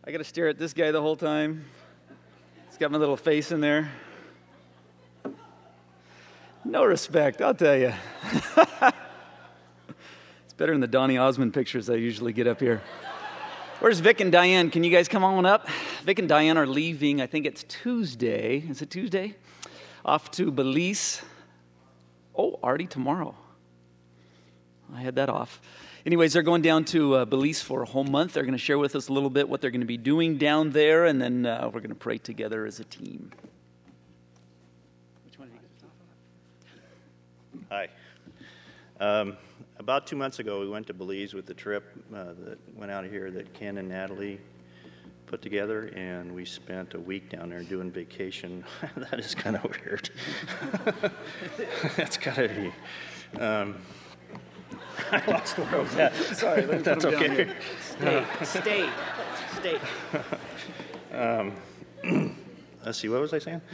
I got to stare at this guy the whole time. He's got my little face in there. No respect, I'll tell you. It's better than the Donny Osmond pictures I usually get up here. Where's Vic and Diane? Can you guys come on up? Vic and Diane are leaving, I think it's Tuesday. Is it Tuesday? Off to Belize. Oh, already tomorrow. I had that off. Anyways, they're going down to Belize for a whole month. They're going to share with us a little bit what they're going to be doing down there, and then we're going to pray together as a team. Which one are you going to Hi. About 2 months ago, we went to Belize with the trip that went out of here that Ken and Natalie put together, and we spent a week down there doing vacation. That is kind of weird. That's got to be... I lost where I was at. Sorry, that's okay. Stay. Let's see, what was I saying?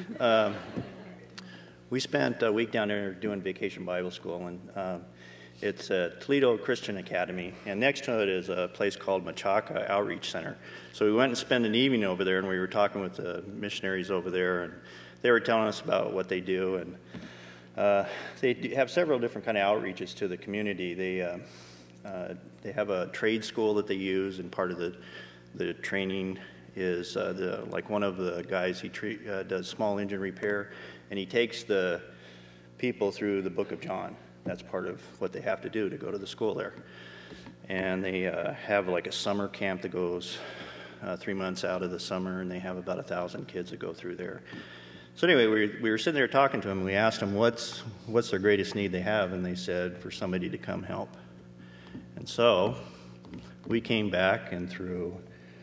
We spent a week down there doing Vacation Bible School, and it's at Toledo Christian Academy, and next to it is a place called Machaca Outreach Center. So we went and spent an evening over there, and we were talking with the missionaries over there, and they were telling us about what they do, and they have several different kind of outreaches to the community. They have a trade school that they use, and part of the training is like one of the guys, he does small engine repair, and he takes the people through the book of John. That's part of what they have to do to go to the school there. And they have like a summer camp that goes 3 months out of the summer, and they have about 1,000 kids that go through there. So anyway, we were sitting there talking to them, and we asked them what's their greatest need they have, and they said for somebody to come help. And so we came back, and through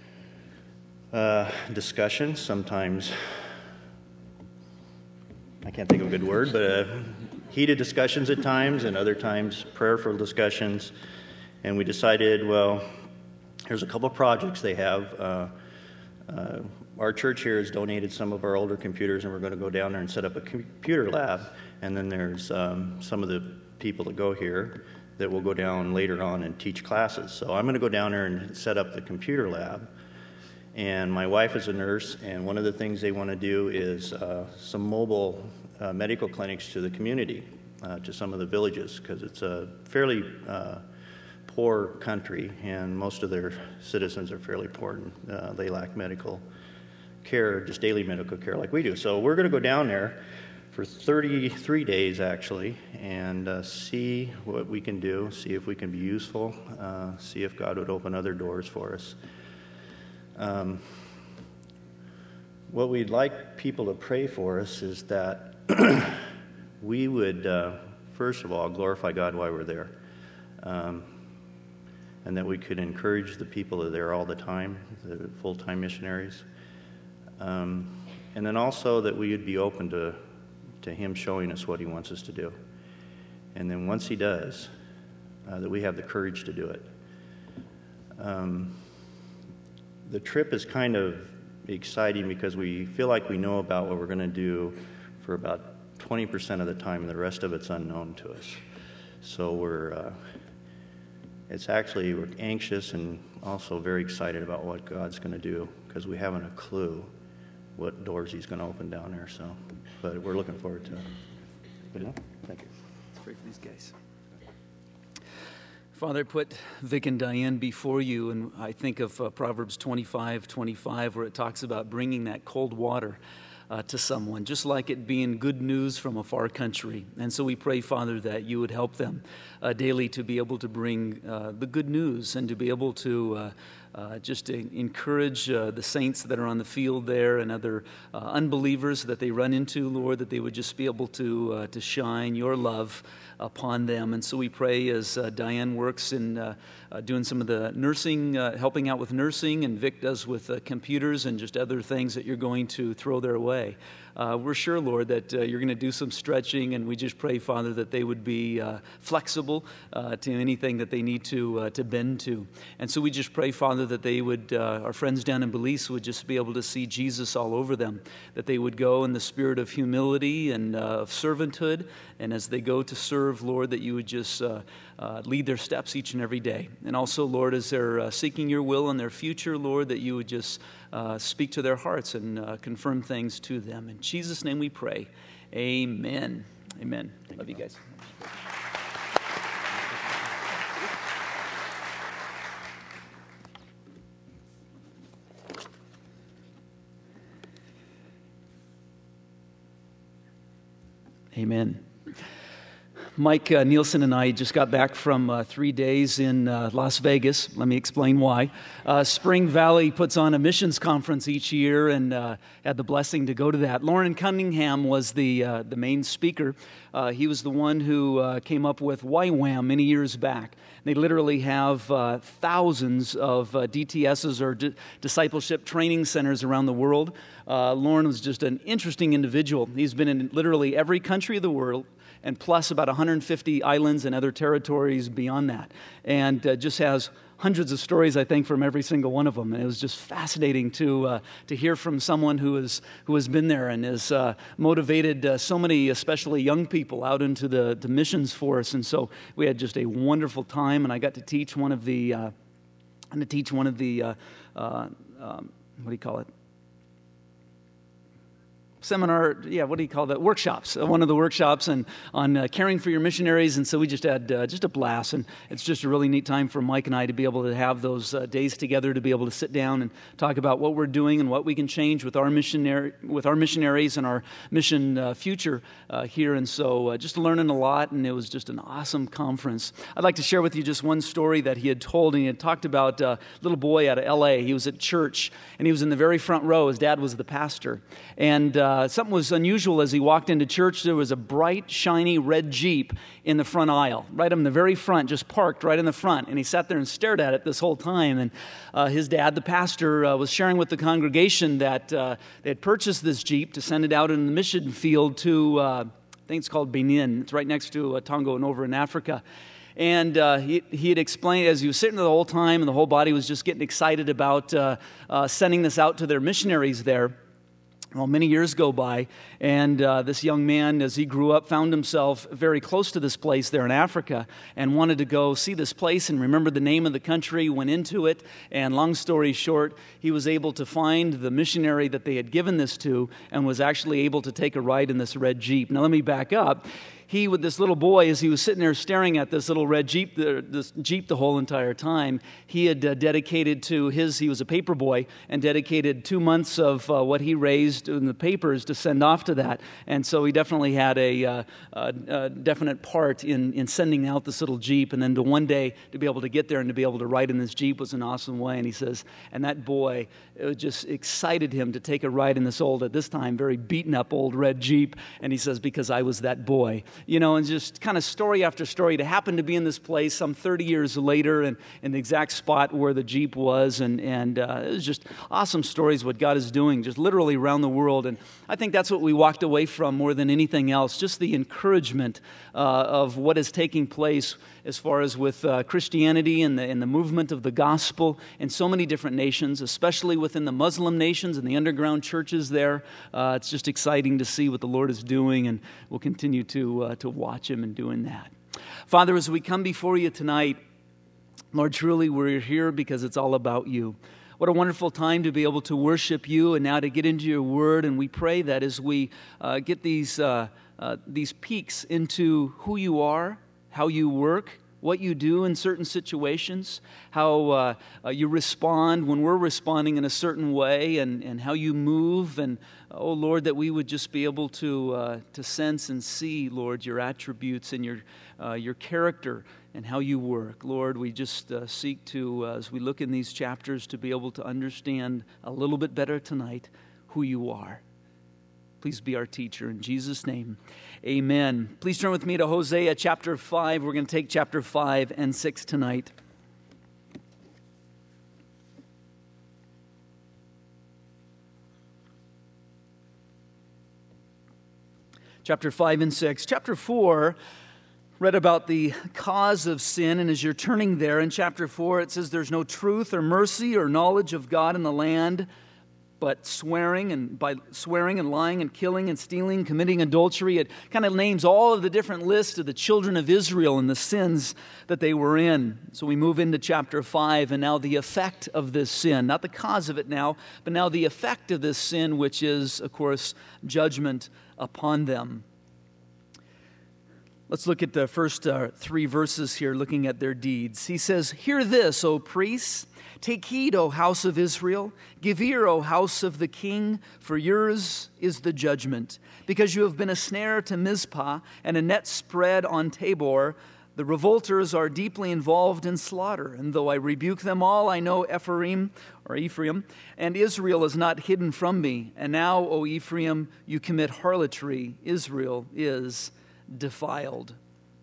discussions, sometimes, I can't think of a good word, but heated discussions at times, and other times prayerful discussions, and we decided, well, here's a couple of projects they have. Our church here has donated some of our older computers, and we're going to go down there and set up a computer lab. And then there's some of the people that go here that will go down later on and teach classes. So I'm going to go down there and set up the computer lab. And my wife is a nurse, and one of the things they want to do is some mobile medical clinics to the community, to some of the villages, because it's a fairly poor country, and most of their citizens are fairly poor, and they lack medical care, just daily medical care like we do. So we're going to go down there for 33 days, actually, and see what we can do, see if we can be useful, see if God would open other doors for us. What we'd like people to pray for us is that we would, first of all, glorify God while we're there, and that we could encourage the people that are there all the time, the full-time missionaries. And then also that we would be open to Him showing us what He wants us to do. And then once He does, that we have the courage to do it. The trip is kind of exciting because we feel like we know about what we're going to do for about 20% of the time, and the rest of it's unknown to us. So we're anxious and also very excited about what God's going to do, because we haven't a clue what doors He's going to open down there. So, but we're looking forward to it. But no, thank you. Let's pray for these guys. Father, I put Vic and Diane before you, and I think of Proverbs 25:25, where it talks about bringing that cold water to someone, just like it being good news from a far country. And so we pray, Father, that you would help them daily to be able to bring the good news, and to be able to just to encourage the saints that are on the field there, and other unbelievers that they run into, Lord, that they would just be able to shine your love upon them. And so we pray as Diane works in doing some of the nursing, helping out with nursing, and Vic does with computers and just other things that you're going to throw their way. We're sure, Lord, that you're going to do some stretching, and we just pray, Father, that they would be flexible to anything that they need to bend to. And so we just pray, Father, Father, that they would, our friends down in Belize would just be able to see Jesus all over them, that they would go in the spirit of humility and of servanthood, and as they go to serve, Lord, that you would just lead their steps each and every day. And also, Lord, as they're seeking your will in their future, Lord, that you would just speak to their hearts and confirm things to them. In Jesus' name we pray. Amen. Amen. Love you guys. Amen. Mike Nielsen and I just got back from 3 days in Las Vegas. Let me explain why. Spring Valley puts on a missions conference each year, and had the blessing to go to that. Lauren Cunningham was the main speaker. He was the one who came up with YWAM many years back. They literally have thousands of DTSs, or discipleship training centers around the world. Lauren was just an interesting individual. He's been in literally every country of the world, and plus about 150 islands and other territories beyond that. And just has hundreds of stories, I think, from every single one of them. And it was just fascinating to hear from someone who has been there and has motivated so many, especially young people, out into the missions force. And so we had just a wonderful time, and I got to teach one of the, what do you call it? Seminar, what do you call that? Workshops. One of the workshops on caring for your missionaries, and so we just had just a blast, and it's just a really neat time for Mike and I to be able to have those days together, to be able to sit down and talk about what we're doing and what we can change with our missionaries and our mission future here, and so just learning a lot, and it was just an awesome conference. I'd like to share with you just one story that he had told, and he had talked about a little boy out of L.A. He was at church, and he was in the very front row. His dad was the pastor, and something was unusual as he walked into church. There was a bright, shiny red Jeep in the front aisle, right in the very front, just parked right in the front. And he sat there and stared at it this whole time. And his dad, the pastor, was sharing with the congregation that they had purchased this Jeep to send it out in the mission field to, I think it's called Benin. It's right next to Tonga and over in Africa. And he had explained, as he was sitting there the whole time, and the whole body was just getting excited about sending this out to their missionaries there. Well, many years go by, and this young man, as he grew up, found himself very close to this place there in Africa and wanted to go see this place and remember the name of the country, went into it, and long story short, he was able to find the missionary that they had given this to and was actually able to take a ride in this red Jeep. Now, let me back up. He, with this little boy, as he was sitting there staring at this little red Jeep, this Jeep the whole entire time, he had dedicated to he was a paper boy, and dedicated 2 months of what he raised in the papers to send off to that. And so he definitely had a definite part in sending out this little Jeep. And then to one day to be able to get there and to be able to ride in this Jeep was an awesome way. And he says, and that boy, it just excited him to take a ride in this old, at this time, very beaten up old red Jeep. And he says, because I was that boy. And just kind of story after story, to happen to be in this place some 30 years later and in the exact spot where the Jeep was. And it was just awesome stories what God is doing, just literally around the world. And I think that's what we walked away from more than anything else, just the encouragement of what is taking place as far as with Christianity and the movement of the gospel in so many different nations, especially within the Muslim nations and the underground churches there. It's just exciting to see what the Lord is doing, and we'll continue to watch Him in doing that. Father, as we come before you tonight, Lord, truly we're here because it's all about you. What a wonderful time to be able to worship you and now to get into your word. And we pray that as we get these peeks into who you are, how you work, what you do in certain situations, how you respond when we're responding in a certain way, and how you move. And, oh, Lord, that we would just be able to sense and see, Lord, your attributes and your character and how you work. Lord, we just seek to, as we look in these chapters, to be able to understand a little bit better tonight who you are. Please be our teacher. In Jesus' name, amen. Please turn with me to Hosea chapter 5. We're going to take chapter 5 and 6 tonight. Chapter 5 and 6. Chapter 4 read about the cause of sin, and as you're turning there in chapter 4, it says there's no truth or mercy or knowledge of God in the land, but swearing and lying and killing and stealing, committing adultery. It kind of names all of the different lists of the children of Israel and the sins that they were in. So we move into chapter 5, and now the effect of this sin, not the cause of it now, but now the effect of this sin, which is, of course, judgment upon them. Let's look at the first 3 verses here, looking at their deeds. He says, "Hear this, O priests. Take heed, O house of Israel. Give ear, O house of the king, for yours is the judgment. Because you have been a snare to Mizpah and a net spread on Tabor, the revolters are deeply involved in slaughter. And though I rebuke them all, I know Ephraim, and Israel is not hidden from me. And now, O Ephraim, you commit harlotry. Israel is defiled."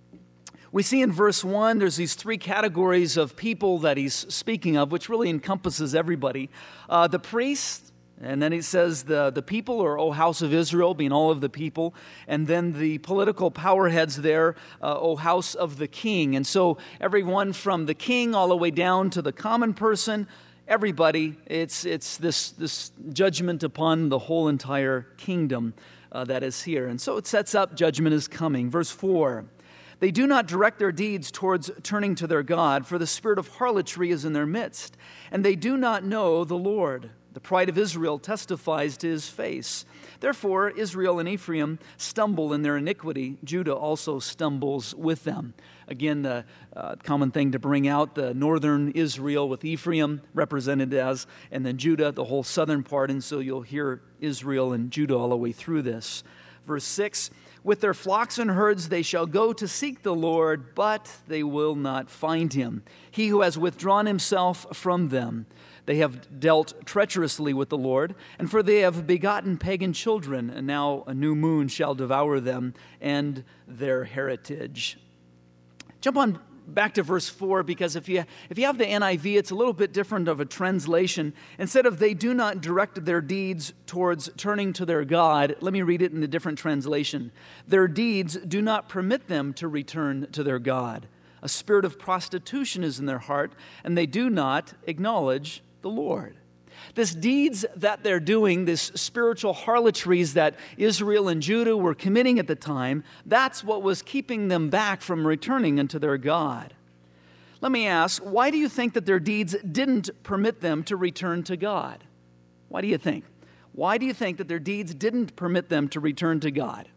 We see in verse 1, there's these 3 categories of people that he's speaking of, which really encompasses everybody. The priests, and then he says the people, or O house of Israel, being all of the people, and then the political power heads there, O house of the king. And so everyone from the king all the way down to the common person, everybody, it's this judgment upon the whole entire kingdom that is here. And so it sets up judgment is coming. Verse 4, "They do not direct their deeds towards turning to their God, for the spirit of harlotry is in their midst, and they do not know the Lord. The pride of Israel testifies to his face. Therefore, Israel and Ephraim stumble in their iniquity. Judah also stumbles with them." Again, the common thing to bring out, the northern Israel with Ephraim represented as, and then Judah, the whole southern part. And so you'll hear Israel and Judah all the way through this. Verse 6, "With their flocks and herds they shall go to seek the Lord, but they will not find him. He who has withdrawn himself from them. They have dealt treacherously with the Lord, and for they have begotten pagan children, and now a new moon shall devour them and their heritage." Jump on back to verse 4, because if you have the NIV, it's a little bit different of a translation. Instead of "they do not direct their deeds towards turning to their God," let me read it in a different translation. "Their deeds do not permit them to return to their God. A spirit of prostitution is in their heart, and they do not acknowledge the Lord." This deeds that they're doing, this spiritual harlotries that Israel and Judah were committing at the time, that's what was keeping them back from returning unto their God. Let me ask, why do you think that their deeds didn't permit them to return to God? Why do you think? Why do you think that their deeds didn't permit them to return to God?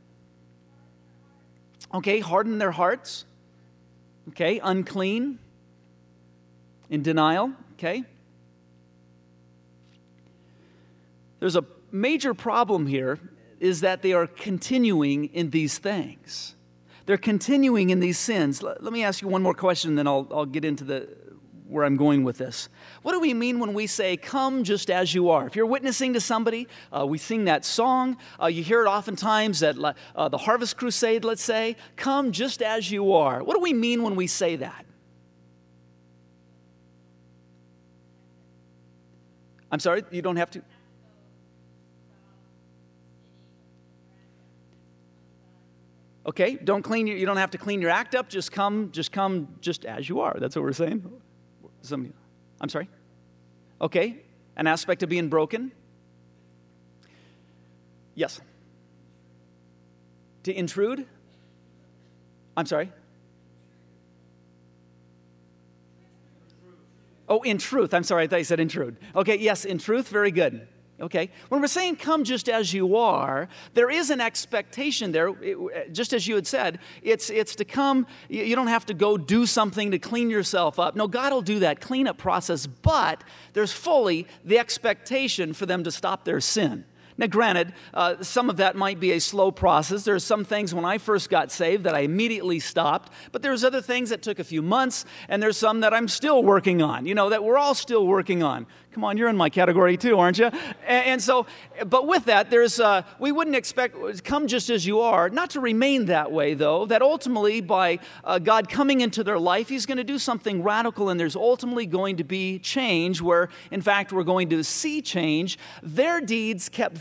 Okay, harden their hearts. Okay, unclean. In denial. Okay. There's a major problem here, is that they are continuing in these things. They're continuing in these sins. Let me ask you one more question, then I'll get into where I'm going with this. What do we mean when we say, "Come just as you are"? If you're witnessing to somebody, we sing that song. You hear it oftentimes at the Harvest Crusade, let's say, "Come just as you are." What do we mean when we say that? I'm sorry, you don't have to? Okay, you don't have to clean your act up. Just come just as you are. That's what we're saying. I'm sorry. Okay, an aspect of being broken. Yes. To intrude. I'm sorry. Oh, in truth. I'm sorry, I thought you said intrude. Okay, yes, in truth. Very good. Okay, when we're saying "come just as you are," there is an expectation there, just as you had said. It's to come. You don't have to go do something to clean yourself up. No, God will do that cleanup process, but there's fully the expectation for them to stop their sin. Now, granted, some of that might be a slow process. There's some things when I first got saved that I immediately stopped, but there's other things that took a few months, and there's some that I'm still working on, that we're all still working on. Come on, you're in my category too, aren't you? And so, but with that, we wouldn't expect, "Come just as you are," not to remain that way, though, that ultimately by God coming into their life, He's going to do something radical, and there's ultimately going to be change where, in fact, we're going to see change. Their deeds kept them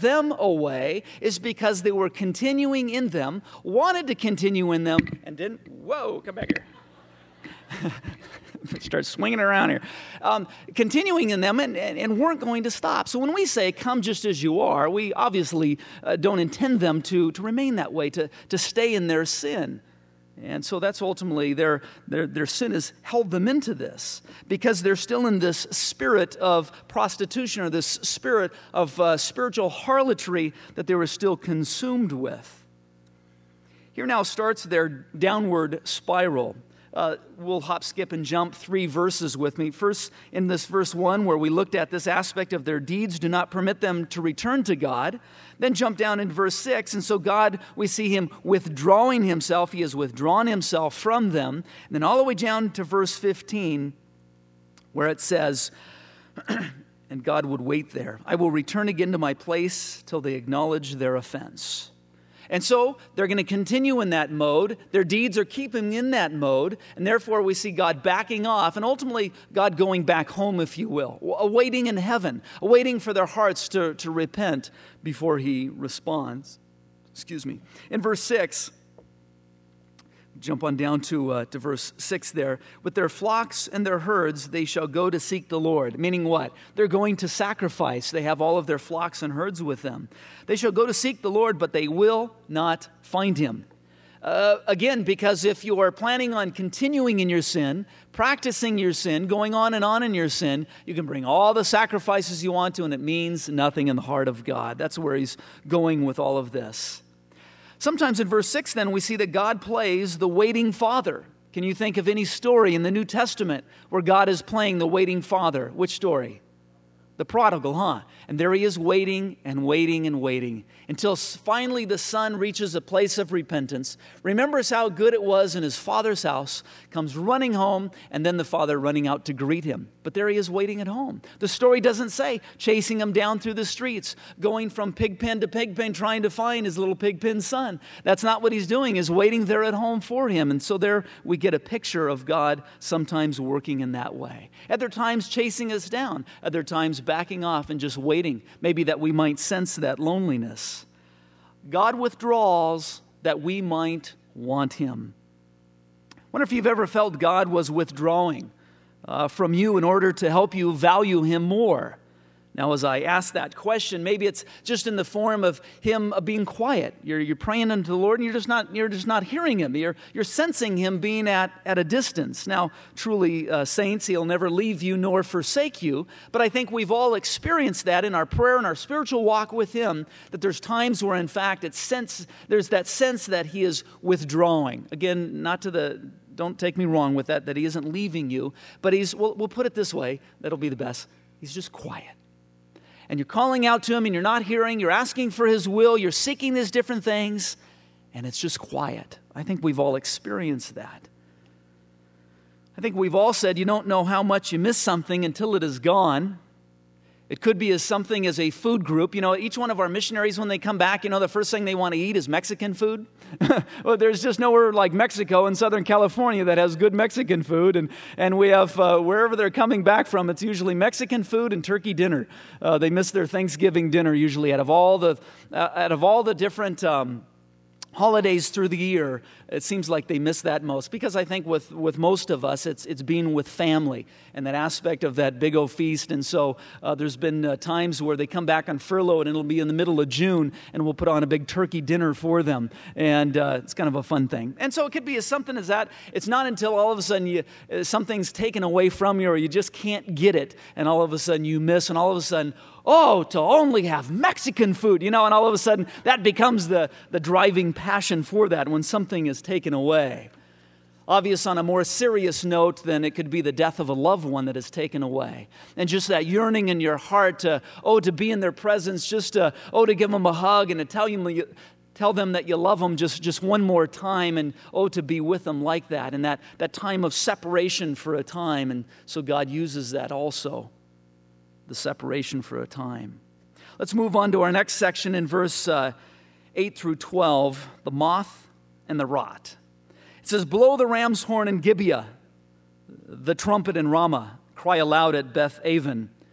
them away is because they were continuing in them, wanted to continue in them, and didn't. Whoa, come back here. Start swinging around here. Continuing in them and weren't going to stop. So when we say, come just as you are, we obviously don't intend them to remain that way, to stay in their sin. And so that's ultimately their sin has held them into this because they're still in this spirit of prostitution or this spirit of spiritual harlotry that they were still consumed with. Here now starts their downward spiral. We'll hop, skip, and jump 3 verses with me. First, in this verse 1, where we looked at this aspect of their deeds do not permit them to return to God. Then jump down in verse 6, and so God, we see him withdrawing himself. He has withdrawn himself from them. And then all the way down to verse 15, where it says, and God would wait there. I will return again to my place till they acknowledge their offense. And so they're going to continue in that mode. Their deeds are keeping in that mode. And therefore we see God backing off and ultimately God going back home, if you will, awaiting in heaven, awaiting for their hearts to repent before he responds. In verse 6, jump on down to verse 6 there. With their flocks and their herds, they shall go to seek the Lord. Meaning what? They're going to sacrifice. They have all of their flocks and herds with them. They shall go to seek the Lord, but they will not find him. Again, because if you are planning on continuing in your sin, practicing your sin, going on in your sin, you can bring all the sacrifices you want to, and it means nothing in the heart of God. That's where he's going with all of this. Sometimes in verse 6, then, we see that God plays the waiting father. Can you think of any story in the New Testament where God is playing the waiting father? Which story? The prodigal, huh? And there he is waiting and waiting and waiting until finally the son reaches a place of repentance, remembers how good it was in his father's house, comes running home, and then the father running out to greet him. But there he is waiting at home. The story doesn't say chasing him down through the streets, going from pig pen to pig pen, trying to find his little pig pen son. That's not what he's doing. He's waiting there at home for him. And so there we get a picture of God sometimes working in that way. Other times chasing us down. Other times backing off and just waiting, maybe that we might sense that loneliness. God withdraws that we might want him. I wonder if you've ever felt God was withdrawing from you in order to help you value him more. Now, as I ask that question, maybe it's just in the form of him being quiet. You're praying unto the Lord, and you're just not hearing him. You're sensing him being at a distance. Now, truly, saints, he'll never leave you nor forsake you. But I think we've all experienced that in our prayer and our spiritual walk with him. That there's times where, in fact, there's that sense that he is withdrawing. Again, don't take me wrong with that he isn't leaving you. But we'll put it this way. That'll be the best. He's just quiet. And you're calling out to him and you're not hearing, you're asking for his will, you're seeking these different things, and it's just quiet. I think we've all experienced that. I think we've all said you don't know how much you miss something until it is gone. It could be as something as a food group. You know, each one of our missionaries, when they come back, the first thing they want to eat is Mexican food. Well, there's just nowhere like Mexico in Southern California that has good Mexican food. And we have, wherever they're coming back from, it's usually Mexican food and turkey dinner. They miss their Thanksgiving dinner usually out of all the different holidays through the year. It seems like they miss that most, because I think with most of us, it's being with family and that aspect of that big old feast. And so there's been times where they come back on furlough and it'll be in the middle of June and we'll put on a big turkey dinner for them. And it's kind of a fun thing. And so it could be as something as that. It's not until all of a sudden something's taken away from you or you just can't get it, and all of a sudden you miss, and all of a sudden, oh, to only have Mexican food, and all of a sudden that becomes the driving passion for that when something is taken away. Obvious on a more serious note, then it could be the death of a loved one that is taken away. And just that yearning in your heart to be in their presence, just to give them a hug and to tell them that you love them just one more time, and to be with them like that, and that time of separation for a time. And so God uses that also, the separation for a time. Let's move on to our next section in verse 8 through 12, the moth and the rot. It says, blow the ram's horn in Gibeah, the trumpet in Ramah, cry aloud at Beth Aven.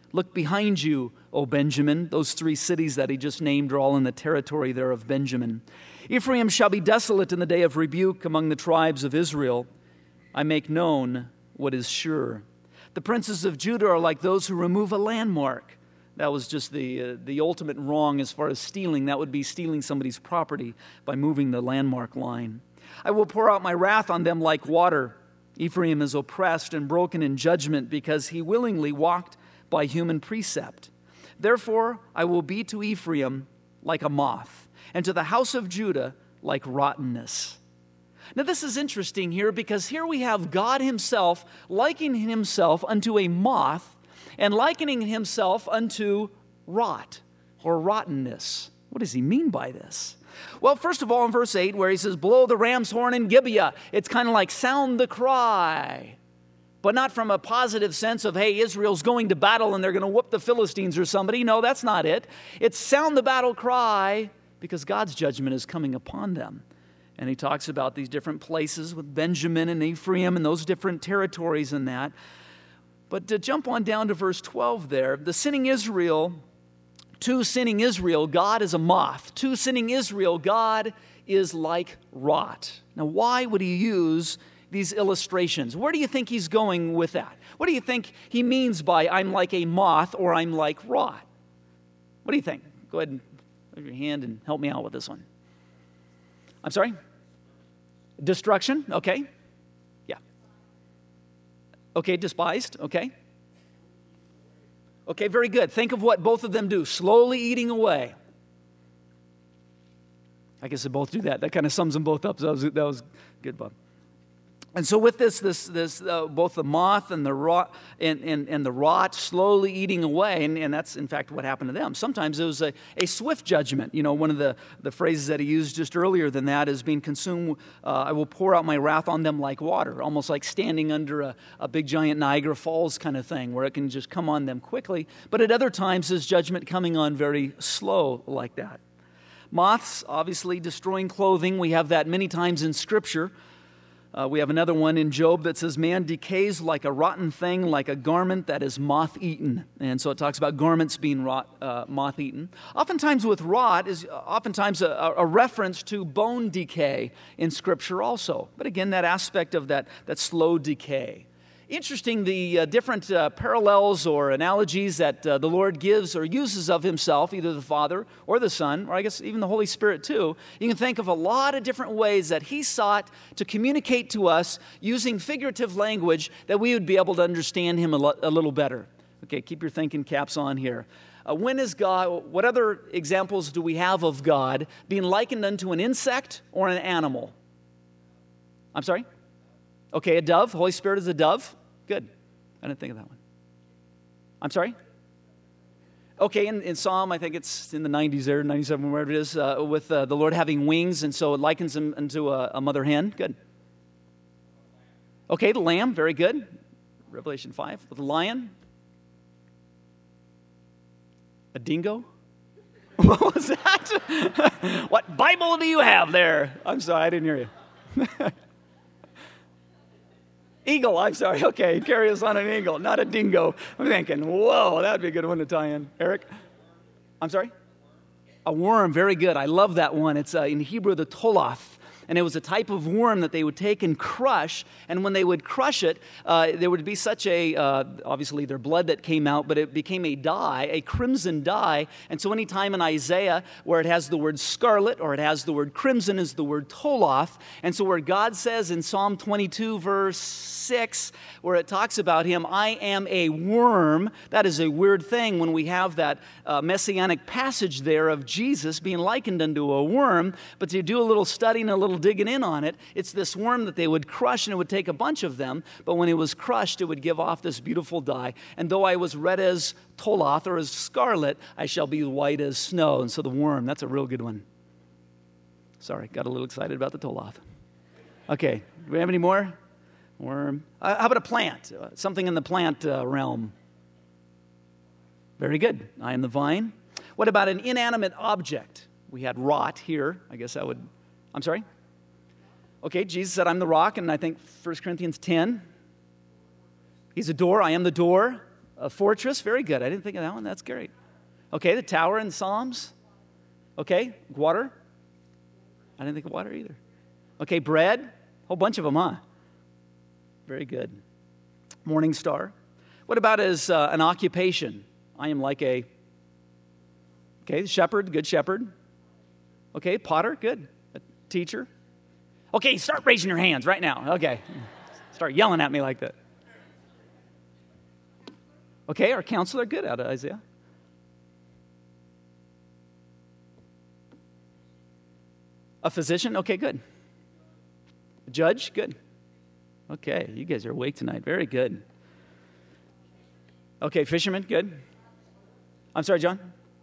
Look behind you, O Benjamin. Those 3 cities that he just named are all in the territory there of Benjamin. Ephraim shall be desolate in the day of rebuke among the tribes of Israel. I make known what is sure. The princes of Judah are like those who remove a landmark. That was just the ultimate wrong as far as stealing. That would be stealing somebody's property by moving the landmark line. I will pour out my wrath on them like water. Ephraim is oppressed and broken in judgment because he willingly walked by human precept. Therefore, I will be to Ephraim like a moth, and to the house of Judah like rottenness. Now, this is interesting here because here we have God himself likening himself unto a moth and likening himself unto rot or rottenness. What does he mean by this? Well, first of all, in verse 8, where he says, blow the ram's horn in Gibeah, it's kind of like sound the cry. But not from a positive sense of, hey, Israel's going to battle and they're going to whoop the Philistines or somebody. No, that's not it. It's sound the battle cry because God's judgment is coming upon them. And he talks about these different places with Benjamin and Ephraim and those different territories and that. But to jump on down to verse 12 there, the sinning Israel, to sinning Israel, God is a moth. To sinning Israel, God is like rot. Now, why would he use these illustrations? Where do you think he's going with that? What do you think he means by I'm like a moth or I'm like rot? What do you think? Go ahead and raise your hand and help me out with this one. I'm sorry? Destruction? Okay. Yeah. Okay, despised. Okay. Okay, very good. Think of what both of them do. Slowly eating away. I guess they both do that. That kind of sums them both up. So that was good, Bob. And so with this both the moth and the rot and the rot slowly eating away, and that's in fact what happened to them. Sometimes it was a swift judgment. You know, one of the phrases that he used just earlier than that is being consumed. I will pour out my wrath on them like water, almost like standing under a big giant Niagara Falls kind of thing, where it can just come on them quickly. But at other times, his judgment coming on very slow like that. Moths, obviously destroying clothing. We have that many times in Scripture. We have another one in Job that says, man decays like a rotten thing, like a garment that is moth-eaten. And so it talks about garments being moth-eaten. Oftentimes with rot is oftentimes a reference to bone decay in Scripture also. But again, that aspect of that slow decay. Interesting, the different parallels or analogies that the Lord gives or uses of himself, either the Father or the Son, or I guess even the Holy Spirit too. You can think of a lot of different ways that he sought to communicate to us using figurative language that we would be able to understand him a little better. Okay, keep your thinking caps on here. When is God, what other examples do we have of God being likened unto an insect or an animal? I'm sorry? Okay, a dove. Holy Spirit is a dove. Good. I didn't think of that one. I'm sorry? Okay, in Psalm, I think it's in the 90s there, 97, wherever it is, with the Lord having wings, and so it likens him into a mother hen. Good. Okay, the lamb. Very good. Revelation 5. With the lion. A dingo. What was that? What Bible do you have there? I'm sorry, I didn't hear you. Eagle, I'm sorry. Okay, carry us on an eagle, not a dingo. I'm thinking, whoa, that would be a good one to tie in. Eric? I'm sorry? A worm, very good. I love that one. It's in Hebrew, the toloth. And it was a type of worm that they would take and crush. And when they would crush it, there would be such obviously their blood that came out, but it became a dye, a crimson dye. And so anytime in Isaiah where it has the word scarlet or it has the word crimson is the word toloth. And so where God says in Psalm 22, verse 6, where it talks about him, I am a worm, that is a weird thing when we have that messianic passage there of Jesus being likened unto a worm. But to do a little study and a little digging in on it, it's this worm that they would crush, and it would take a bunch of them, but when it was crushed, it would give off this beautiful dye. And though I was red as toloth or as scarlet, I shall be white as snow. And so the worm, that's a real good one. Sorry, got a little excited about the toloth. Okay, do we have any more? Worm. How about a plant? Something in the plant realm. Very good. I am the vine. What about an inanimate object? We had rot here. I guess that would... I'm sorry? Okay, Jesus said, I'm the rock, and I think 1 Corinthians 10. He's a door. I am the door. A fortress, very good. I didn't think of that one. That's great. Okay, the tower in Psalms. Okay, water. I didn't think of water either. Okay, bread. Whole bunch of them, huh? Very good. Morning star. What about as an occupation? I am like a, okay, shepherd, good shepherd. Okay, potter, good. A teacher. Okay, start raising your hands right now. Okay. Start yelling at me like that. Okay, our counselor, good, out of Isaiah. A physician, okay, good. A judge, good. Okay, you guys are awake tonight. Very good. Okay, fisherman, good. I'm sorry, John?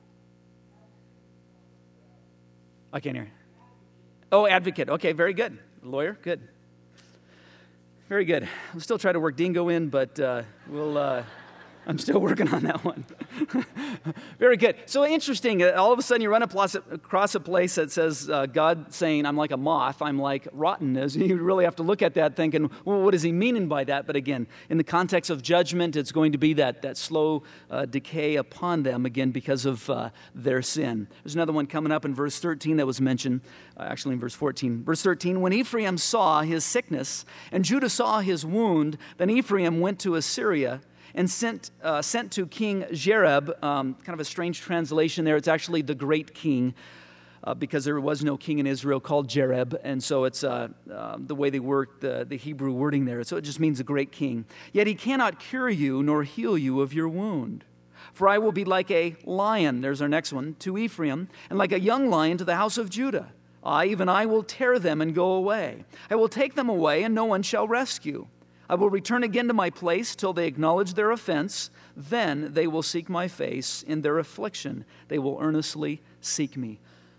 I can't hear. Oh, advocate. Okay, very good. Lawyer, good. Very good. We'll still try to work Dingo in, but I'm still working on that one. Very good. So interesting. All of a sudden you run across a place that says God saying, I'm like a moth, I'm like rottenness. You really have to look at that thinking, well, what is he meaning by that? But again, in the context of judgment, it's going to be that slow decay upon them, again, because of their sin. There's another one coming up in verse 13 that was mentioned, actually in verse 14. Verse 13, when Ephraim saw his sickness and Judah saw his wound, then Ephraim went to Assyria and sent to King Jareb, kind of a strange translation there. It's actually the great king, because there was no king in Israel called Jareb, and so it's the way they work the Hebrew wording there. So it just means a great king. Yet he cannot cure you nor heal you of your wound. For I will be like a lion, there's our next one, to Ephraim, and like a young lion to the house of Judah. Even I will tear them and go away. I will take them away, and no one shall rescue. I will return again to my place till they acknowledge their offense. Then they will seek my face. In their affliction, they will earnestly seek me.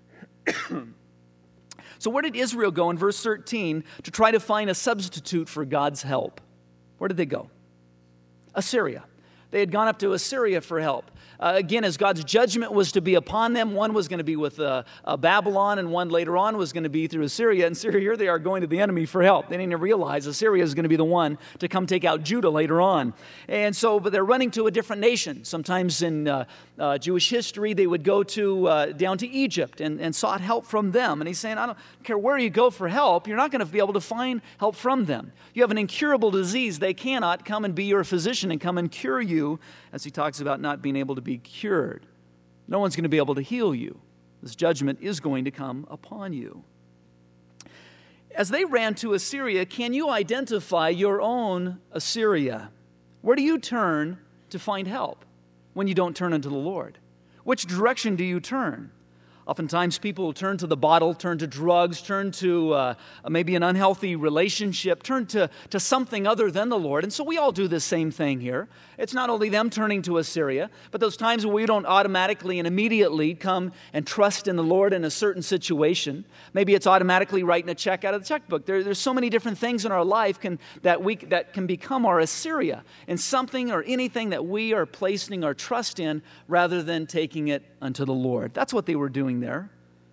So where did Israel go in verse 13 to try to find a substitute for God's help? Where did they go? Assyria. They had gone up to Assyria for help. Again, as God's judgment was to be upon them, one was going to be with Babylon, and one later on was going to be through Assyria. And Syria, here they are going to the enemy for help. They didn't even realize Assyria is going to be the one to come take out Judah later on. And so, but they're running to a different nation. Sometimes in Jewish history, they would go down to Egypt and sought help from them. And he's saying, I don't care where you go for help, you're not going to be able to find help from them. You have an incurable disease. They cannot come and be your physician and come and cure you, as he talks about not being able to be cured. No one's going to be able to heal you. This judgment is going to come upon you. As they ran to Assyria, can you identify your own Assyria? Where do you turn to find help when you don't turn unto the Lord? Which direction do you turn? Oftentimes people turn to the bottle, turn to drugs, turn to maybe an unhealthy relationship, turn to something other than the Lord. And so we all do the same thing here. It's not only them turning to Assyria, but those times where we don't automatically and immediately come and trust in the Lord in a certain situation. Maybe it's automatically writing a check out of the checkbook. There's so many different things in our life that can become our Assyria, and something or anything that we are placing our trust in rather than taking it unto the Lord. That's what they were doing there.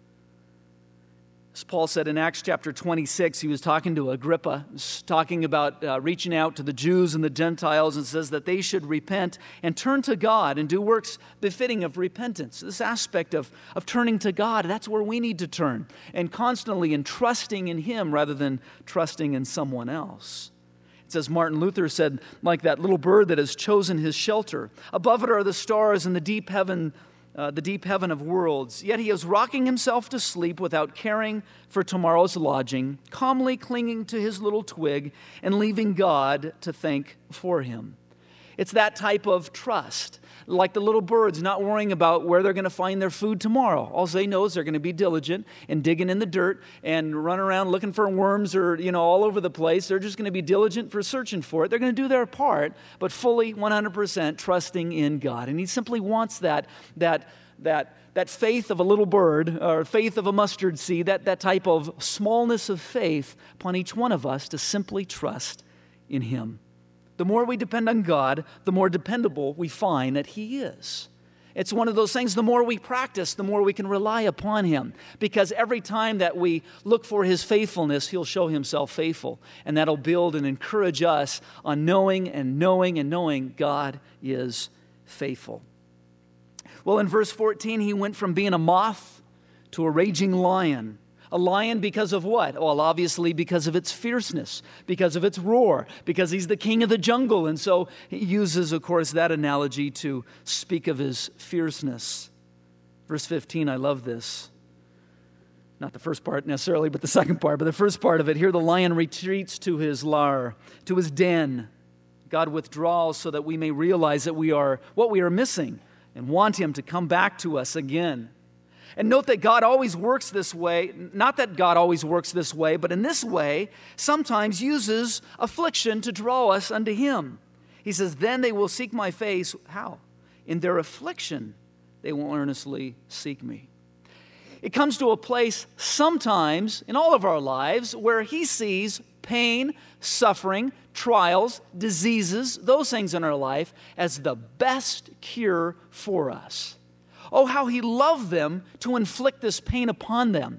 As Paul said in Acts chapter 26, he was talking to Agrippa, talking about reaching out to the Jews and the Gentiles, and says that they should repent and turn to God and do works befitting of repentance. This aspect of turning to God, that's where we need to turn, and constantly in trusting in Him rather than trusting in someone else. It's as Martin Luther said, like that little bird that has chosen his shelter. Above it are the stars and the deep heaven of worlds. Yet he is rocking himself to sleep without caring for tomorrow's lodging, calmly clinging to his little twig and leaving God to think for him. It's that type of trust, like the little birds not worrying about where they're going to find their food tomorrow. All they know is they're going to be diligent and digging in the dirt and run around looking for worms or, all over the place. They're just going to be diligent for searching for it. They're going to do their part, but fully 100% trusting in God. And he simply wants that faith of a little bird or faith of a mustard seed, that type of smallness of faith upon each one of us to simply trust in Him. The more we depend on God, the more dependable we find that He is. It's one of those things, the more we practice, the more we can rely upon Him. Because every time that we look for His faithfulness, He'll show Himself faithful. And that'll build and encourage us on knowing and knowing and knowing God is faithful. Well, in verse 14, he went from being a moth to a raging lion. A lion because of what? Well, obviously because of its fierceness, because of its roar, because he's the king of the jungle. And so he uses, of course, that analogy to speak of his fierceness. Verse 15, I love this. Not the first part necessarily, but the second part. But the first part of it, here the lion retreats to his lair, to his den. God withdraws so that we may realize that we are what we are missing and want Him to come back to us again. And note that God always works this way. Not that God always works this way, but in this way, sometimes uses affliction to draw us unto Him. He says, then they will seek my face. How? In their affliction, they will earnestly seek me. It comes to a place sometimes in all of our lives where He sees pain, suffering, trials, diseases, those things in our life as the best cure for us. Oh, how He loved them to inflict this pain upon them.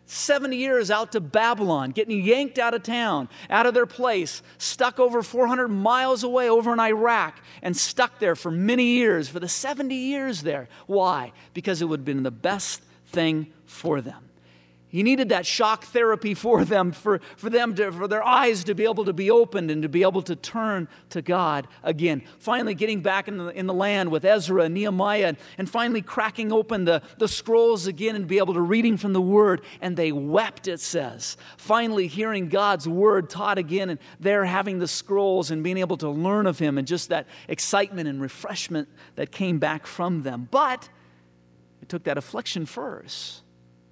70 years out to Babylon, getting yanked out of town, out of their place, stuck over 400 miles away over in Iraq, and stuck there for many years, for the 70 years there. Why? Because it would have been the best thing for them. He needed that shock therapy for them, for their eyes to be able to be opened and to be able to turn to God again. Finally getting back in the land with Ezra and Nehemiah, and finally cracking open the scrolls again and be able to reading from the Word. And they wept, it says. Finally hearing God's Word taught again, and they're having the scrolls and being able to learn of Him, and just that excitement and refreshment that came back from them. But it took that affliction first.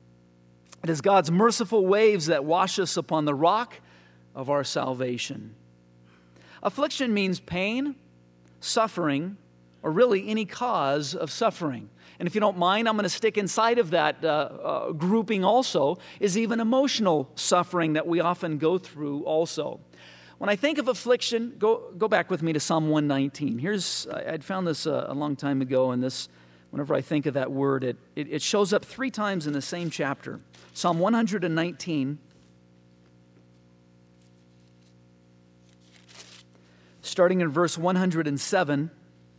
It is God's merciful waves that wash us upon the rock of our salvation. Affliction means pain, suffering, or really any cause of suffering. And if you don't mind, I'm going to stick inside of that grouping also, is even emotional suffering that we often go through also. When I think of affliction, go back with me to Psalm 119. I'd found this a long time ago, and this, whenever I think of that word, it shows up 3 times in the same chapter. Psalm 119, starting in verse 107.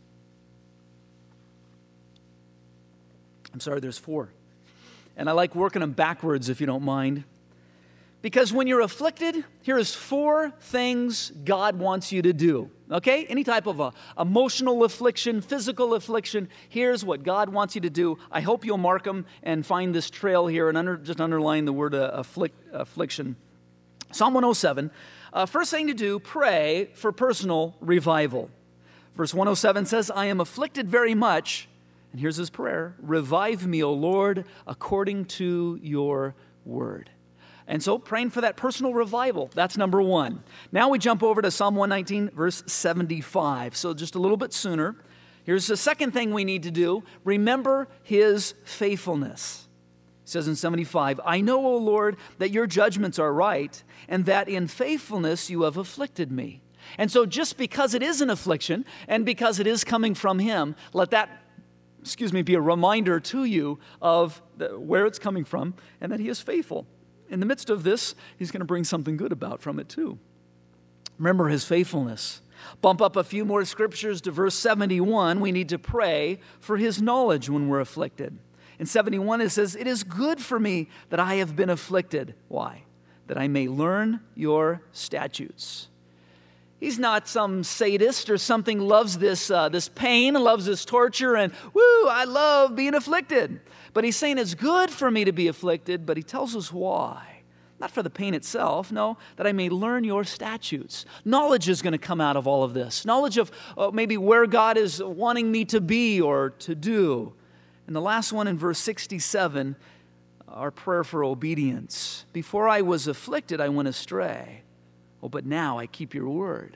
I'm sorry, there's 4. And I like working them backwards, if you don't mind. Because when you're afflicted, here's 4 things God wants you to do. Okay? Any type of emotional affliction, physical affliction, here's what God wants you to do. I hope you'll mark them and find this trail here and just underline the word affliction. Psalm 107, first thing to do, pray for personal revival. Verse 107 says, I am afflicted very much. And here's his prayer. Revive me, O Lord, according to your word. And so praying for that personal revival, that's number 1. Now we jump over to Psalm 119, verse 75. So just a little bit sooner. Here's the second thing we need to do. Remember His faithfulness. It says in 75, I know, O Lord, that your judgments are right, and that in faithfulness you have afflicted me. And so just because it is an affliction, and because it is coming from Him, let that be a reminder to you of where it's coming from, and that He is faithful. In the midst of this, He's going to bring something good about from it too. Remember His faithfulness. Bump up a few more scriptures to verse 71. We need to pray for His knowledge when we're afflicted. In 71 it says, it is good for me that I have been afflicted. Why? That I may learn your statutes. He's not some sadist or something, loves this pain, loves this torture, and woo, I love being afflicted. But He's saying it's good for me to be afflicted, but He tells us why. Not for the pain itself, no, that I may learn your statutes. Knowledge is going to come out of all of this. Knowledge of maybe where God is wanting me to be or to do. And the last one in verse 67, our prayer for obedience. Before I was afflicted, I went astray. Oh, but now I keep your word.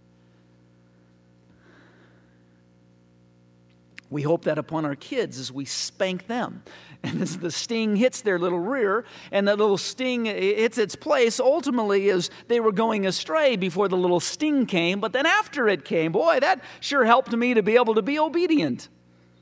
We hope that upon our kids as we spank them. And as the sting hits their little rear, and that little sting hits its place, ultimately as they were going astray before the little sting came, but then after it came, boy, that sure helped me to be able to be obedient.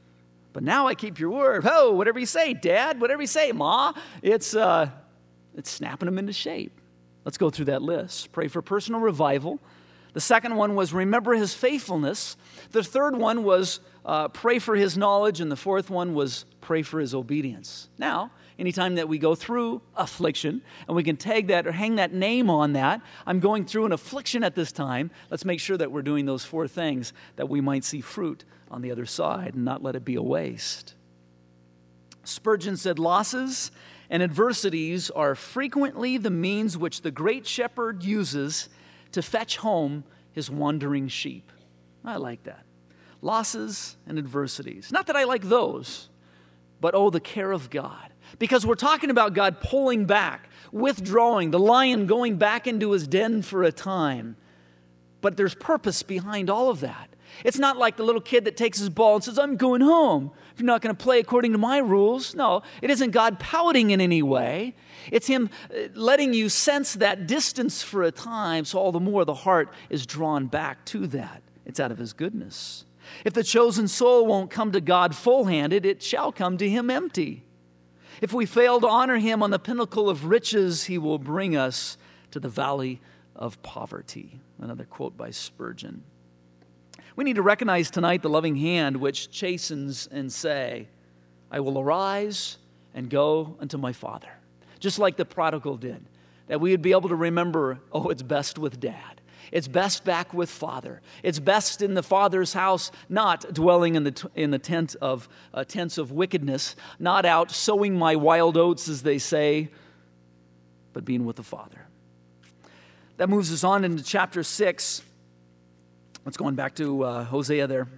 But now I keep your word. Oh, whatever you say, Dad, whatever you say, Ma. It's snapping them into shape. Let's go through that list. Pray for personal revival. The second one was remember his faithfulness. The third one was pray for his knowledge. And the fourth one was pray for his obedience. Now, anytime that we go through affliction, and we can tag that or hang that name on that, I'm going through an affliction at this time, let's make sure that we're doing those four things that we might see fruit on the other side and not let it be a waste. Spurgeon said, losses and adversities are frequently the means which the great shepherd uses to fetch home his wandering sheep. I like that. Losses and adversities. Not that I like those, but the care of God. Because we're talking about God pulling back, withdrawing, the lion going back into his den for a time. But there's purpose behind all of that. It's not like the little kid that takes his ball and says, I'm going home. If you're not going to play according to my rules. No, it isn't God pouting in any way. It's him letting you sense that distance for a time, so all the more the heart is drawn back to that. It's out of his goodness. If the chosen soul won't come to God full-handed, it shall come to him empty. If we fail to honor him on the pinnacle of riches, he will bring us to the valley of poverty. Another quote by Spurgeon. We need to recognize tonight the loving hand which chastens and say, I will arise and go unto my Father. Just like the prodigal did. That we would be able to remember, it's best with Dad. It's best back with Father. It's best in the Father's house, not dwelling in the tents of wickedness, not out sowing my wild oats, as they say, but being with the Father. That moves us on into chapter 6. Let's go on back to Hosea there.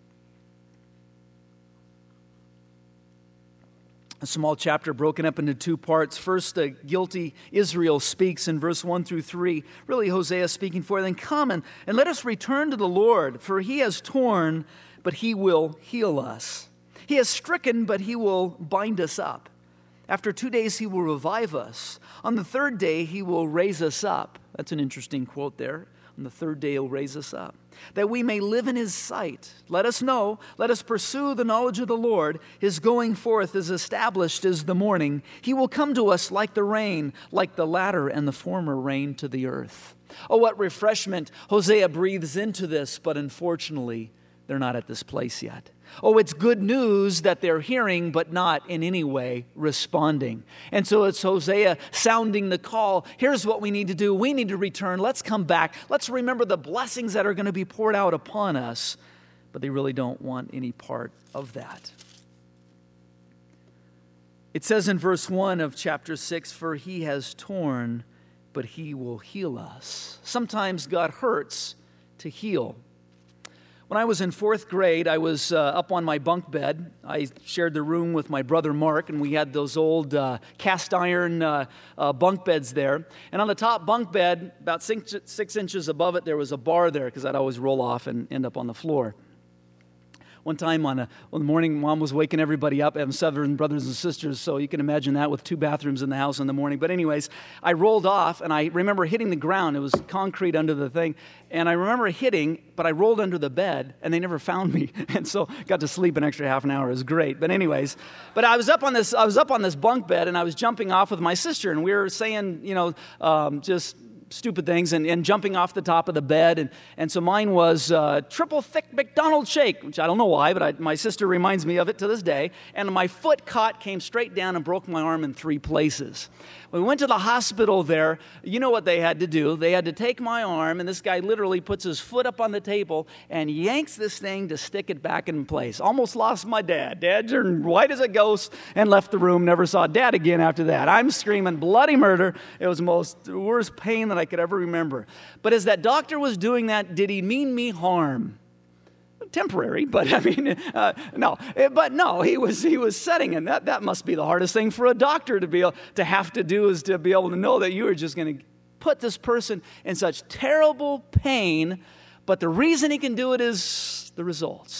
A small chapter broken up into two parts. First, guilty Israel speaks in verse 1 through 3. Really, Hosea speaking for them. Come and let us return to the Lord, for he has torn, but he will heal us. He has stricken, but he will bind us up. After 2 days, he will revive us. On the third day, he will raise us up. That's an interesting quote there. On the third day, he'll raise us up, that we may live in his sight. Let us know, let us pursue the knowledge of the Lord. His going forth is established as the morning. He will come to us like the rain, like the latter and the former rain to the earth. Oh, what refreshment Hosea breathes into this, but unfortunately, they're not at this place yet. Oh, it's good news that they're hearing, but not in any way responding. And so it's Hosea sounding the call. Here's what we need to do. We need to return. Let's come back. Let's remember the blessings that are going to be poured out upon us. But they really don't want any part of that. It says in verse 1 of chapter 6, for he has torn, but he will heal us. Sometimes God hurts to heal. When I was in fourth grade, I was up on my bunk bed. I shared the room with my brother Mark, and we had those old cast iron bunk beds there. And on the top bunk bed, about 6 inches above it, there was a bar there, because I'd always roll off and end up on the floor. One time on the morning, Mom was waking everybody up. I have 7 brothers and sisters, so you can imagine that with 2 bathrooms in the house in the morning. But anyways, I rolled off, and I remember hitting the ground. It was concrete under the thing. And I remember hitting, but I rolled under the bed, and they never found me. And so got to sleep an extra half an hour. It was great. But anyways, I was up on this bunk bed, and I was jumping off with my sister, and we were saying, just stupid things and jumping off the top of the bed. And so mine was triple thick McDonald's shake, which I don't know why, but my sister reminds me of it to this day. And my foot came straight down and broke my arm in 3 places. When we went to the hospital there, you know what they had to do. They had to take my arm, and this guy literally puts his foot up on the table and yanks this thing to stick it back in place. Almost lost my dad. Dad turned white as a ghost and left the room. Never saw Dad again after that. I'm screaming bloody murder. It was the worst pain that I could ever remember. But as that doctor was doing that, did he mean me harm? Temporary, but I mean, no. But no, he was setting, and that must be the hardest thing for a doctor to have to do, is to be able to know that you are just going to put this person in such terrible pain. But the reason he can do it is the results.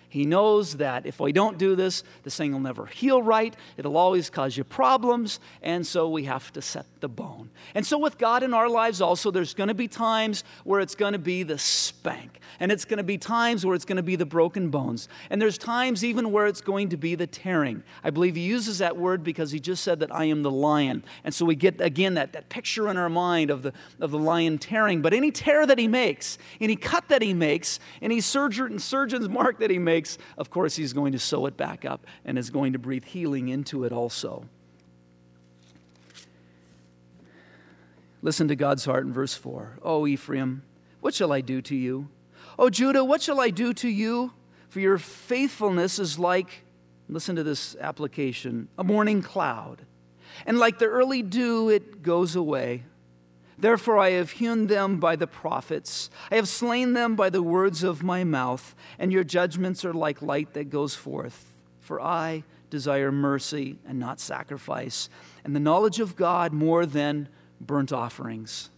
He knows that if we don't do this, this thing will never heal right. It'll always cause you problems. And so we have to set the bone. And so with God in our lives also, there's going to be times where it's going to be the spank. And it's going to be times where it's going to be the broken bones. And there's times even where it's going to be the tearing. I believe he uses that word because he just said that I am the lion. And so we get, again, that picture in our mind of the lion tearing. But any tear that he makes, any cut that he makes, any surgeon's mark that he makes, of course, he's going to sew it back up and is going to breathe healing into it also. Listen to God's heart in verse 4. O Ephraim, what shall I do to you? O Judah, what shall I do to you? For your faithfulness is like, listen to this application, a morning cloud. And like the early dew, it goes away. Therefore I have hewn them by the prophets. I have slain them by the words of my mouth, and your judgments are like light that goes forth. For I desire mercy and not sacrifice, and the knowledge of God more than burnt offerings.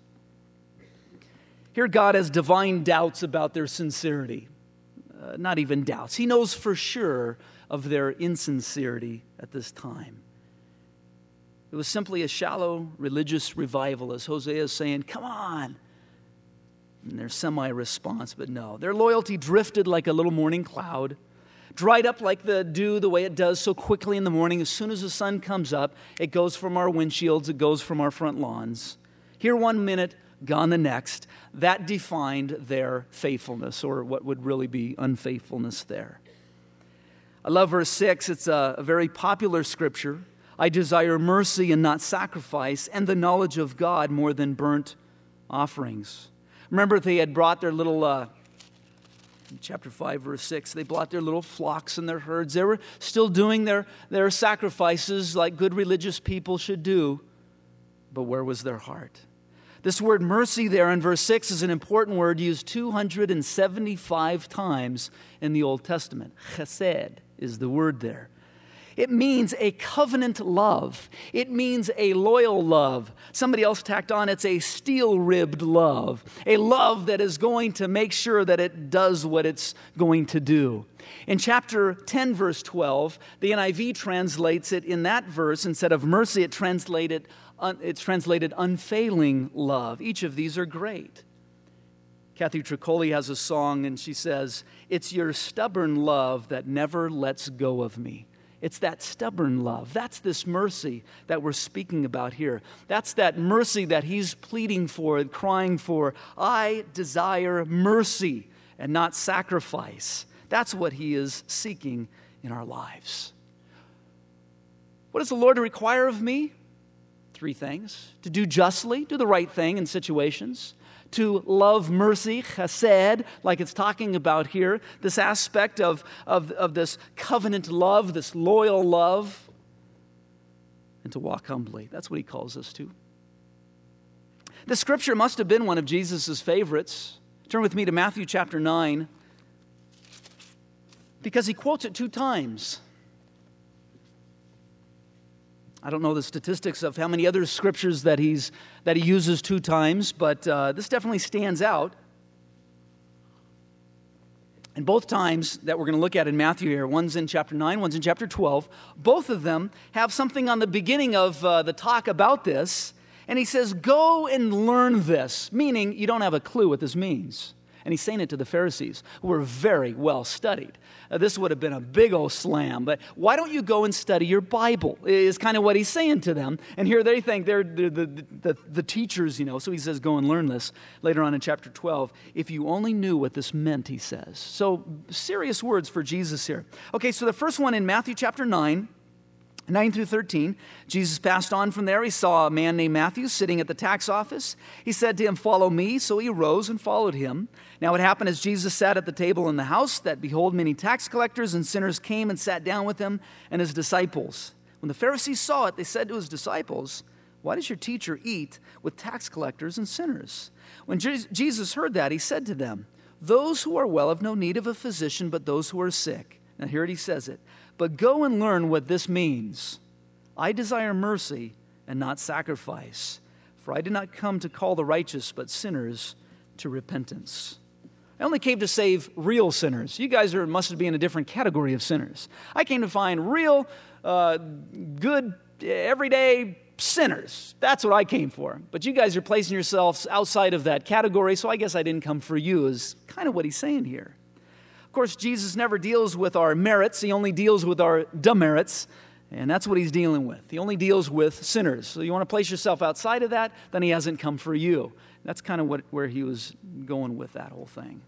Here God has divine doubts about their sincerity. Not even doubts. He knows for sure of their insincerity at this time. It was simply a shallow religious revival, as Hosea is saying, come on. And their semi-response, but no. Their loyalty drifted like a little morning cloud, dried up like the dew, the way it does so quickly in the morning. As soon as the sun comes up, it goes from our windshields, it goes from our front lawns. Here 1 minute, gone the next. That defined their faithfulness, or what would really be unfaithfulness there. I love verse 6. It's a very popular scripture. I desire mercy and not sacrifice, and the knowledge of God more than burnt offerings. Remember, they had brought their little, chapter 5, verse 6, they brought their little flocks and their herds. They were still doing their sacrifices like good religious people should do. But where was their heart? This word mercy there in verse 6 is an important word used 275 times in the Old Testament. Chesed is the word there. It means a covenant love. It means a loyal love. Somebody else tacked on, it's a steel-ribbed love. A love that is going to make sure that it does what it's going to do. In chapter 10, verse 12, the NIV translates it in that verse. Instead of mercy, it's translated unfailing love. Each of these are great. Kathy Tricoli has a song, and she says, it's your stubborn love that never lets go of me. It's that stubborn love. That's this mercy that we're speaking about here. That's that mercy that he's pleading for and crying for. I desire mercy and not sacrifice. That's what he is seeking in our lives. What does the Lord require of me? 3 things. To do justly, do the right thing in situations. To love mercy, chesed, like it's talking about here, this aspect of this covenant love, this loyal love, and to walk humbly. That's what he calls us to. The scripture must have been one of Jesus' favorites. Turn with me to Matthew chapter 9, because he quotes it 2 times. I don't know the statistics of how many other scriptures that he uses 2 times, but this definitely stands out. And both times that we're going to look at in Matthew here, one's in chapter 9, one's in chapter 12, both of them have something on the beginning of the talk about this, and he says, go and learn this, meaning you don't have a clue what this means. And he's saying it to the Pharisees, who were very well studied. This would have been a big old slam, but why don't you go and study your Bible, is kind of what he's saying to them. And here they think they're the teachers, so he says, go and learn this. Later on in chapter 12, if you only knew what this meant, he says. So serious words for Jesus here. Okay, so the first one in Matthew chapter 9 through 13, Jesus passed on from there. He saw a man named Matthew sitting at the tax office. He said to him, follow me. So he arose and followed him. Now it happened as Jesus sat at the table in the house that, behold, many tax collectors and sinners came and sat down with him and his disciples. When the Pharisees saw it, they said to his disciples, why does your teacher eat with tax collectors and sinners? When Jesus heard that, he said to them, those who are well have no need of a physician, but those who are sick. Now here he says it. But go and learn what this means. I desire mercy and not sacrifice, for I did not come to call the righteous, but sinners to repentance. I only came to save real sinners. You guys must be in a different category of sinners. I came to find real, good, everyday sinners. That's what I came for. But you guys are placing yourselves outside of that category, so I guess I didn't come for you, is kind of what he's saying here. Of course, Jesus never deals with our merits. He only deals with our demerits, and that's what he's dealing with. He only deals with sinners. So you want to place yourself outside of that, then he hasn't come for you. That's kind of where he was going with that whole thing.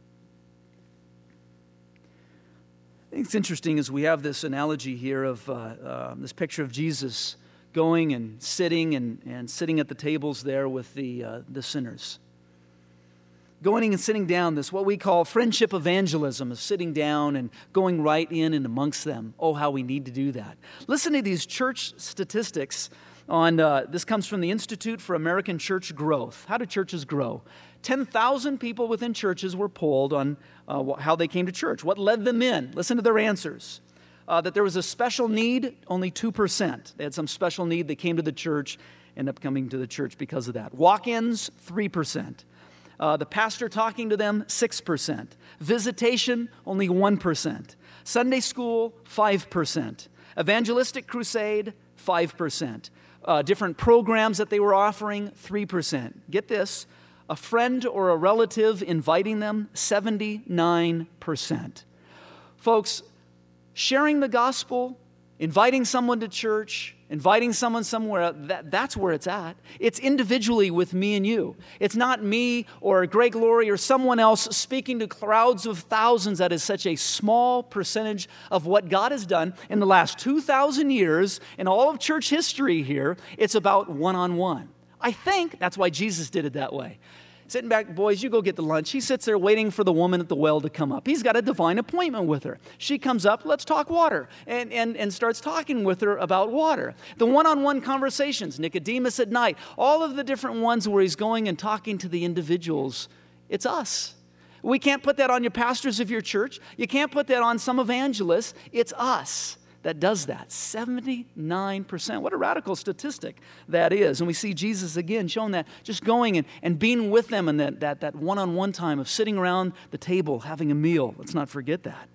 I think it's interesting as we have this analogy here of this picture of Jesus going and sitting at the tables there with the sinners. Going and sitting down, this what we call friendship evangelism, is sitting down and going right in and amongst them. Oh, how we need to do that. Listen to these church statistics on, this comes from the Institute for American Church Growth. How do churches grow? 10,000 people within churches were polled on how they came to church. What led them in? Listen to their answers. That there was a special need, only 2%. They had some special need. They came to the church, ended up coming to the church because of that. Walk-ins, 3%. The pastor talking to them, 6%. Visitation, only 1%. Sunday school, 5%. Evangelistic crusade, 5%. Different programs that they were offering, 3%. Get this, a friend or a relative inviting them, 79%. Folks, sharing the gospel, inviting someone to church, inviting someone somewhere, that's where it's at. It's individually with me and you. It's not me or Greg Laurie or someone else speaking to crowds of thousands. That is such a small percentage of what God has done in the last 2,000 years in all of church history here. It's about one-on-one. I think that's why Jesus did it that way. Sitting back, boys, you go get the lunch. He sits there waiting for the woman at the well to come up. He's got a divine appointment with her. She comes up, let's talk water, and starts talking with her about water. The one-on-one conversations, Nicodemus at night, all of the different ones where he's going and talking to the individuals, it's us. We can't put that on your pastors of your church. You can't put that on some evangelists. It's us that does that. 79%. What a radical statistic that is. And we see Jesus again showing that, just going and being with them in that one-on-one time of sitting around the table, having a meal. Let's not forget that.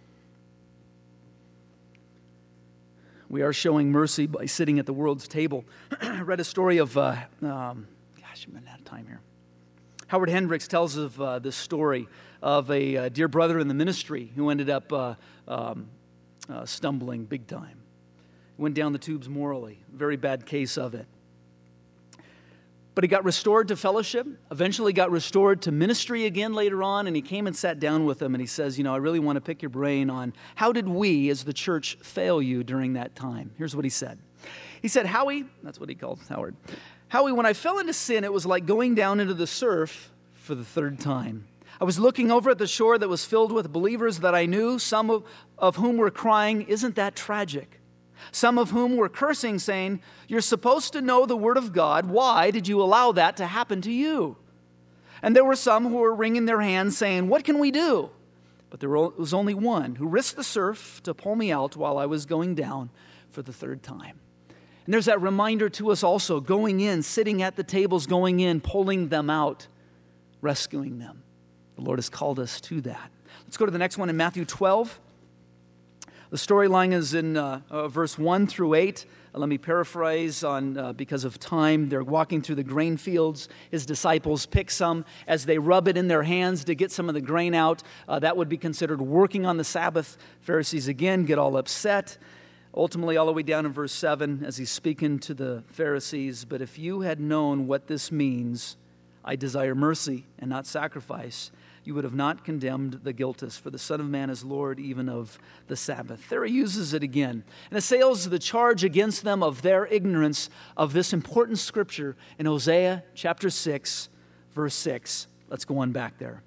We are showing mercy by sitting at the world's table. I read a story of, I'm running out of time here. Howard Hendricks tells of this story of a dear brother in the ministry who ended up stumbling big time. Went down the tubes morally. Very bad case of it. But he got restored to fellowship, eventually got restored to ministry again later on, and he came and sat down with them, and he says, I really want to pick your brain on how did we as the church fail you during that time? Here's what he said. He said, Howie, that's what he called Howard, Howie, when I fell into sin, it was like going down into the surf for the third time. I was looking over at the shore that was filled with believers that I knew, some of whom were crying, isn't that tragic? Some of whom were cursing, saying, you're supposed to know the Word of God. Why did you allow that to happen to you? And there were some who were wringing their hands, saying, what can we do? But there was only one who risked the surf to pull me out while I was going down for the third time. And there's that reminder to us also, going in, sitting at the tables, going in, pulling them out, rescuing them. The Lord has called us to that. Let's go to the next one in Matthew 12. The storyline is in verse 1 through 8. Let me paraphrase on because of time. They're walking through the grain fields. His disciples pick some as they rub it in their hands to get some of the grain out. That would be considered working on the Sabbath. Pharisees again get all upset. Ultimately, all the way down in verse 7, as he's speaking to the Pharisees, but if you had known what this means, I desire mercy and not sacrifice, you would have not condemned the guiltless, for the Son of Man is Lord even of the Sabbath. There he uses it again and assails the charge against them of their ignorance of this important scripture in Hosea chapter 6, verse 6. Let's go on back there.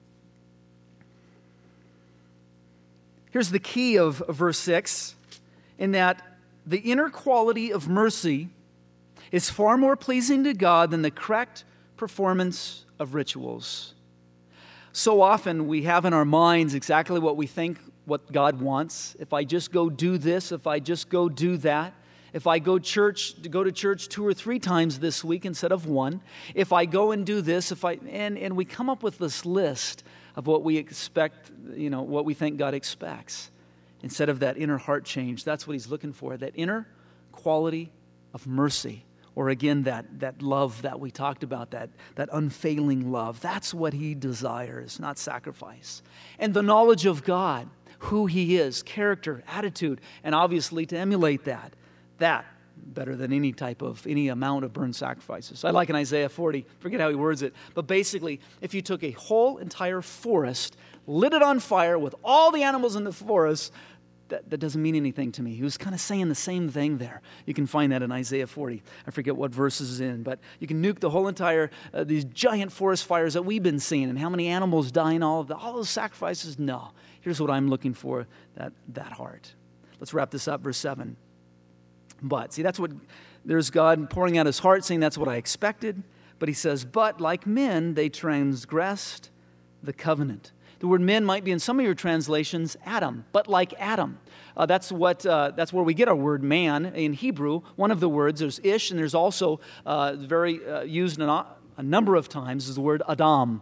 Here's the key of verse 6, in that the inner quality of mercy is far more pleasing to God than the correct performance of rituals. So often we have in our minds exactly what we think what God wants. If I just go do this, if I just go do that, if I go to church 2 or 3 times this week instead of 1, if I go and do this, and we come up with this list of what we expect, what we think God expects. Instead of that inner heart change, that's what he's looking for, that inner quality of mercy. Or again, that love that we talked about, that unfailing love. That's what he desires, not sacrifice. And the knowledge of God, who he is, character, attitude, and obviously to emulate that better than any amount of burnt sacrifices. I like in Isaiah 40, forget how he words it, but basically, if you took a whole entire forest, lit it on fire with all the animals in the forest, that doesn't mean anything to me. He was kind of saying the same thing there. You can find that in Isaiah 40. I forget what verse is in, but you can nuke the whole entire, these giant forest fires that we've been seeing, and how many animals dying, all those sacrifices. No. Here's what I'm looking for, that heart. Let's wrap this up, verse 7. But, see, there's God pouring out his heart, saying that's what I expected. But he says, but like men, they transgressed the covenant. The word men might be in some of your translations Adam, but like Adam. That's where we get our word man in Hebrew. One of the words, there's ish, and there's also used a number of times is the word Adam,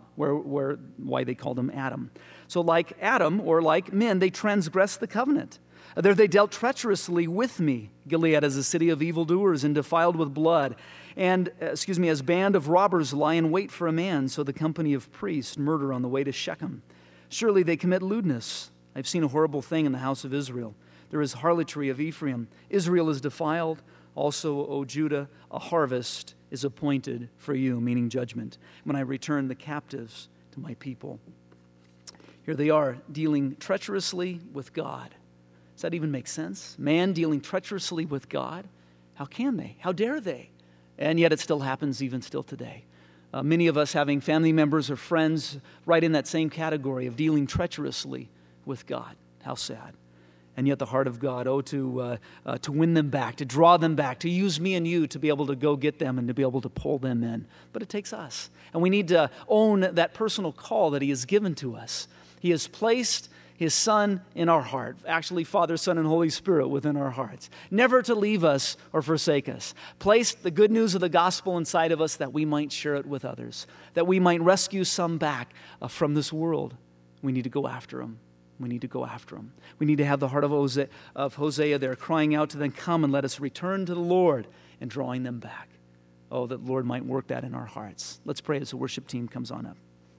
why they called him Adam. So like Adam, or like men, they transgressed the covenant. There they dealt treacherously with me. Gilead is a city of evildoers and defiled with blood. And, as band of robbers lie in wait for a man, so the company of priests murder on the way to Shechem. Surely they commit lewdness. I've seen a horrible thing in the house of Israel. There is harlotry of Ephraim. Israel is defiled. Also, O Judah, a harvest is appointed for you, meaning judgment, when I return the captives to my people. Here they are, dealing treacherously with God. Does that even make sense? Man dealing treacherously with God? How can they? How dare they? And yet it still happens even still today. Many of us having family members or friends right in that same category of dealing treacherously with God. How sad. And yet the heart of God, to win them back, to draw them back, to use me and you to be able to go get them and to be able to pull them in. But it takes us. And we need to own that personal call that he has given to us. He has placed his Son in our heart. Actually, Father, Son, and Holy Spirit within our hearts. Never to leave us or forsake us. Placed the good news of the gospel inside of us that we might share it with others. That we might rescue some back from this world. We need to go after them. We need to go after them. We need to have the heart of Hosea there, crying out to them, come and let us return to the Lord, and drawing them back. Oh, that the Lord might work that in our hearts. Let's pray as the worship team comes on up.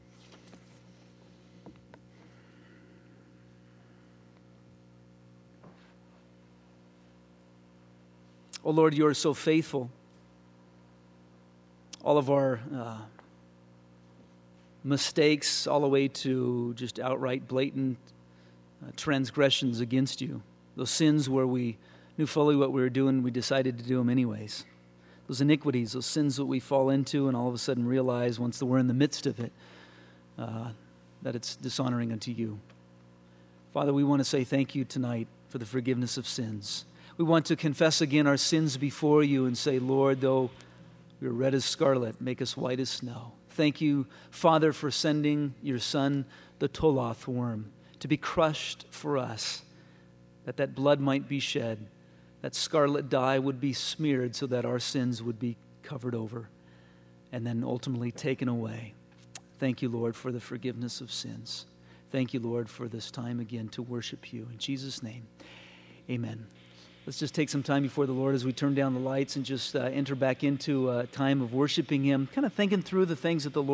Oh, Lord, you are so faithful. All of our mistakes, all the way to just outright blatant transgressions against you. Those sins where we knew fully what we were doing, we decided to do them anyways. Those iniquities, those sins that we fall into and all of a sudden realize once we're in the midst of it, that it's dishonoring unto you. Father, we want to say thank you tonight for the forgiveness of sins. We want to confess again our sins before you and say, Lord, though we are red as scarlet, make us white as snow. Thank you, Father, for sending your Son, the Toloth worm, to be crushed for us, that blood might be shed, that scarlet dye would be smeared so that our sins would be covered over and then ultimately taken away. Thank you, Lord, for the forgiveness of sins. Thank you, Lord, for this time again to worship you. In Jesus' name, amen. Let's just take some time before the Lord as we turn down the lights and just enter back into a time of worshiping him, kind of thinking through the things that the Lord